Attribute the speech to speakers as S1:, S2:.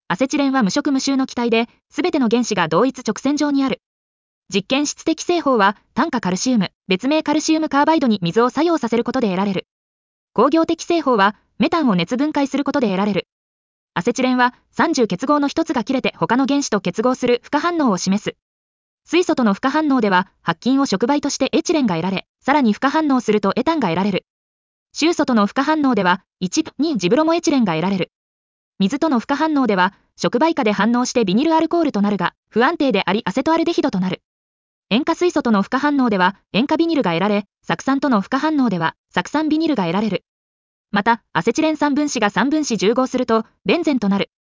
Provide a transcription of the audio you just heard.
S1: アセチレンは無色無臭の気体で、すべての原子が同一直線上にある。実験質的製法は、炭化カルシウム、別名カルシウムカーバイドに水を作用させることで得られる。工業的製法は、メタンを熱分解することで得られる。アセチレンは、30結合の一つが切れて他の原子と結合する負荷反応を示す。水素との負荷反応では、白金を触媒としてエチレンが得られ、さらに負荷反応するとエタンが得られる。臭素との負荷反応では、1、2ジブロモエチレンが得られる。水との負荷反応では、触媒下で反応してビニルアルコールとなるが、不安定でありアセトアルデヒドとなる。塩化水素との負荷反応では、塩化ビニルが得られ、酢酸との負荷反応では、酢酸ビニルが得られる。また、アセチレン3分子が3分子重合すると、ベンゼンとなる。